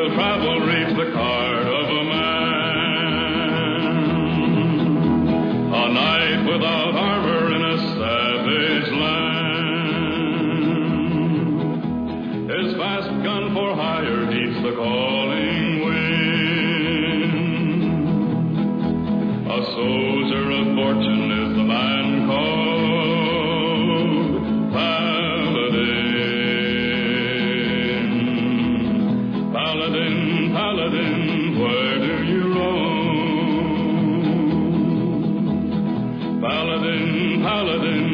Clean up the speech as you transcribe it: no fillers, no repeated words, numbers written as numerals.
will travel reach the card of a man. A night without harbor in a savage land. His fast gun for hire heeds the calling wind. A soldier of fortune is the man called Paladin. Paladin, Paladin, where do you roam? Paladin, Paladin,